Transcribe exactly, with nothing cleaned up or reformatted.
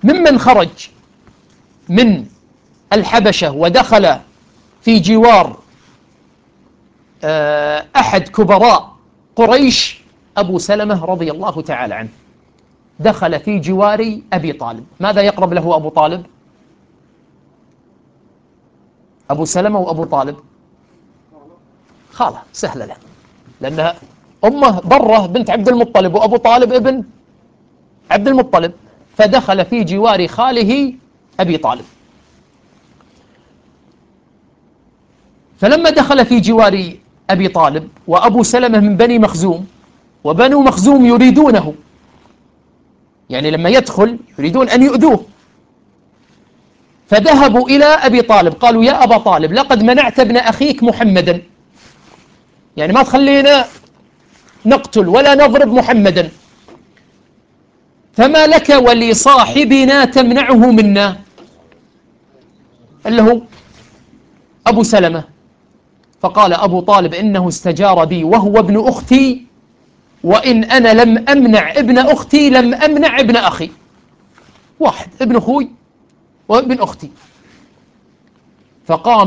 ممن خرج من الحبشة ودخل في جوار أحد كبراء قريش أبو سلمة رضي الله تعالى عنه، دخل في جوار أبي طالب. ماذا يقرب له أبو طالب؟ أبو سلمة وأبو طالب خالة، سهلة له، لأنها أمه برة بنت عبد المطلب وأبو طالب ابن عبد المطلب، فدخل في جوار خاله أبي طالب. فلما دخل في جوار أبي طالب وأبو سلمة من بني مخزوم، وبنو مخزوم يريدونه، يعني لما يدخل يريدون أن يؤذوه، فذهبوا إلى أبي طالب قالوا يا أبا طالب لقد منعت ابن أخيك محمدا، يعني ما تخلينا نقتل ولا نضرب محمدا، فما لك ولصاحبنا تمنعه منا، اللي هو أبو سلمة. فقال أبو طالب إنه استجار بي وهو ابن أختي، وإن أنا لم أمنع ابن أختي لم أمنع ابن أخي، واحد ابن أخوي وابن أختي. فقام